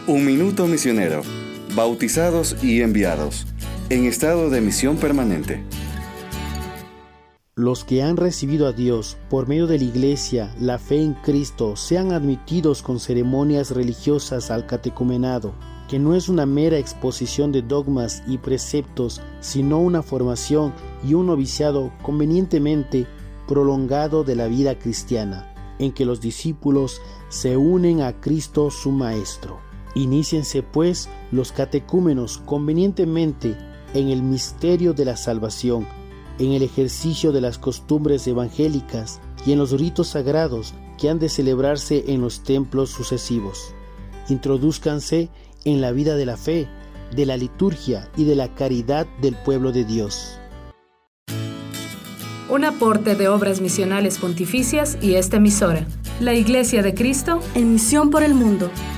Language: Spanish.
Un minuto misionero. Bautizados y enviados. En estado de misión permanente. Los que han recibido a Dios por medio de la Iglesia, la fe en Cristo, sean admitidos con ceremonias religiosas al catecumenado, que no es una mera exposición de dogmas y preceptos, sino una formación y un noviciado convenientemente prolongado de la vida cristiana, en que los discípulos se unen a Cristo su Maestro. Iníciense pues los catecúmenos convenientemente en el misterio de la salvación, en el ejercicio de las costumbres evangélicas y en los ritos sagrados que han de celebrarse en los templos sucesivos. Introdúzcanse en la vida de la fe, de la liturgia y de la caridad del pueblo de Dios. Un aporte de Obras Misionales Pontificias y esta emisora. La Iglesia de Cristo en misión por el mundo.